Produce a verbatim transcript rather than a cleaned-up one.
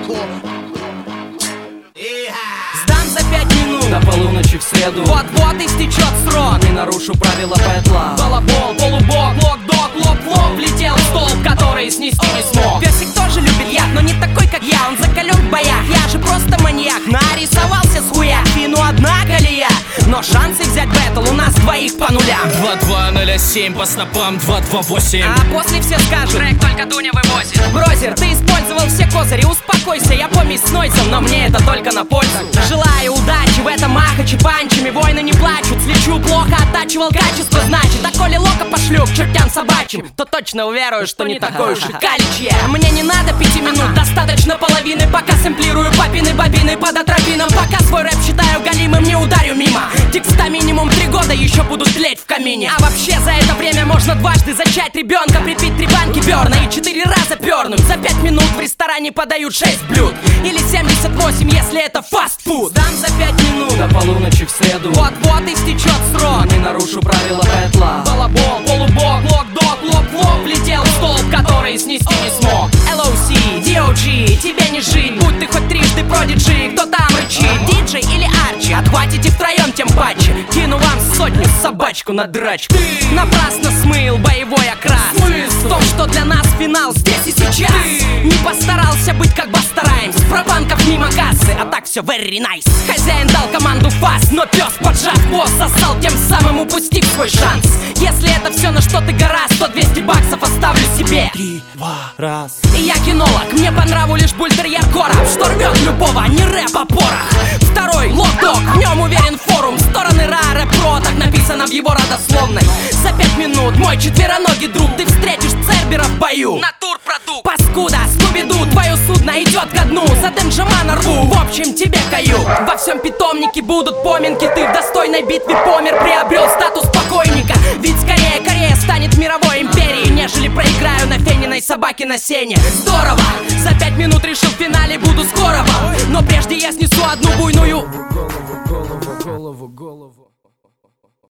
Сдам за пять минут до полуночи в среду. Вот-вот истечет срок. Не нарушу правила бэтла. Балабол, полубок, лок-дог, лоп-лоп. Влетел в столб, который снести не смог. Песик тоже любит яд, но не такой, как я. Он закален в боях, я же просто маньяк. Нарисовался с хуя, фину одна колея. Но шансы взять бэтл у нас двоих по нулям. Два два ноль семь по снопам, два два восемь. А после все скажут: трек только Дуня вывозит. Брозер, ты использовал все козыри, успокойся. Я помесь с нойзом, но мне это только на пользу. Желаю удачи в этом махаче панчами. Войны не плачут, слечу плохо, оттачивал качество. Значит, а коли лока пошлю к чертям собачьим, то точно уверую, что не такой уж и калич я. Мне не надо пяти минут, достаточно половины. Пока сэмплирую папины бобины под атропином. Пока свой рэп считаю галимым, не ударю мимо. Текста минимум три года еще будут тлеть в камине. А вообще за это время можно дважды зачать ребенка, припить три банки берна и четыре раза пернуть. За пять минут в ресторане подают шесть блюд. Или семьдесят восемь, если это фастфуд. Дам за пять минут до полуночи в среду. Вот-вот истечет срок. Не нарушу правила бэтла. Балабол, полубок, лок-дог, лоп-лоп. Влетел в столб, который снести не смог. эл оу си, ди о джи, тебе не жить. Будь ты хоть трижды продиджи, кто там рычит? Диджей или Арчи? Отхватите втроем тем патче. Кину вам сотню собачку на драчку. Ты напрасно смыл боевой окрас. Смысл в том, что для нас финал здесь и сейчас. Ты не постарался быть как Баста Раймс. Про банков мимо кассы, а так все very nice. Хозяин дал команду фаст, но пес, поджав хвост, сосал, тем самым упустив свой шанс. Если это все, на что ты гораздо, то двести баксов оставлю себе. Три, два, раз. И я кинолог, мне по нраву лишь бультерьер Короб, что рвет любого, не рэп, а порох. Второй лок-дог, в нем уверен форум. Стороны ра, рэп-про, так написано в его родословной. За пять минут мой четвероногий друг, ты встретишь Цербера в бою. Натурпродукт. Паскуда, Скуби-Ду, твое судно идет ко дну. За Денджамана рву, в общем тебе каю. Во всем питомнике будут поминки. Ты в достойной битве помер, приобрел статус покойника. Ведь скорее Корея станет мировой империей, нежели проиграю на фениной собаке на сене. Здорово, за пять минут решил в финале буду скоро вам. Но прежде я снесу одну буйную